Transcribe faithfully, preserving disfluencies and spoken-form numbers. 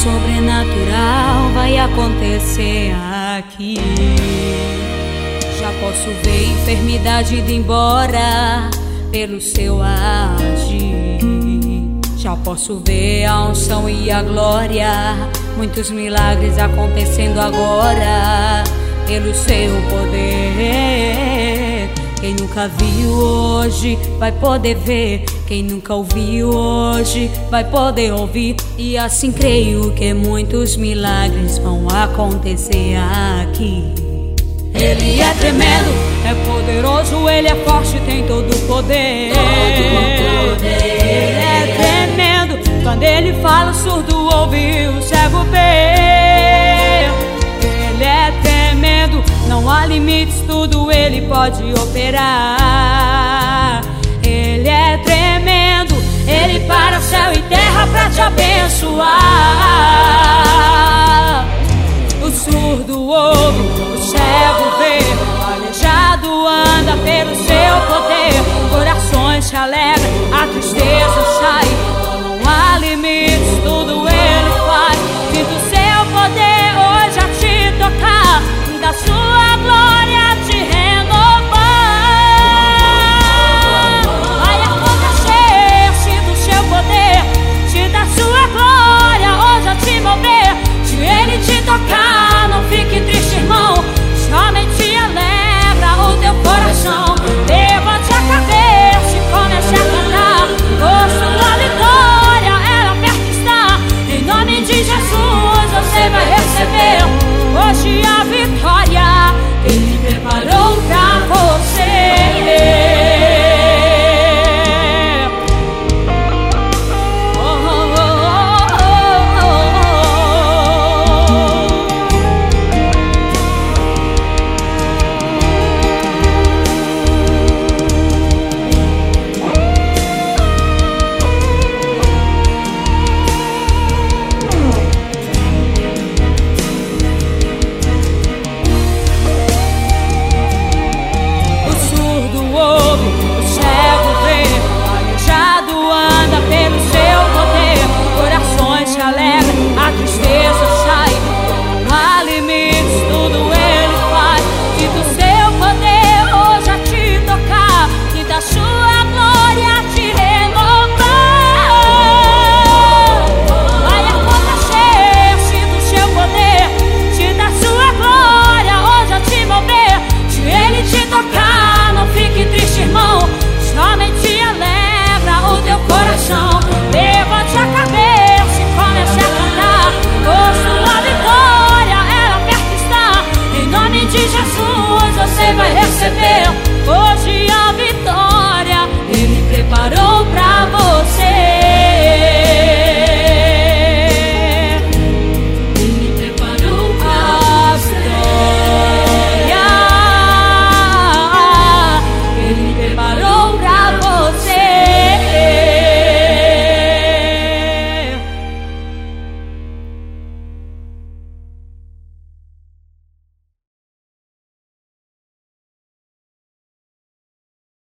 sobrenatural vai acontecer aqui. Já posso ver enfermidade indo embora pelo seu agir. Já posso ver a unção e a glória, muitos milagres acontecendo agora pelo seu poder. Quem nunca viu hoje vai poder ver, quem nunca ouviu hoje vai poder ouvir. E assim creio que muitos milagres vão acontecer aqui. Ele é tremendo, é poderoso, ele é forte, tem todo o poder. Todo o poder. Ele é tremendo, quando ele fala o surdo ouve, o cego vê. Ele é tremendo, não há limites, tudo ele pode operar. Ele é tremendo, ele para o céu e terra pra te abençoar. O surdo ouve, o cego vê, o aleijado anda pelo seu poder. Corações se alegram, a tristeza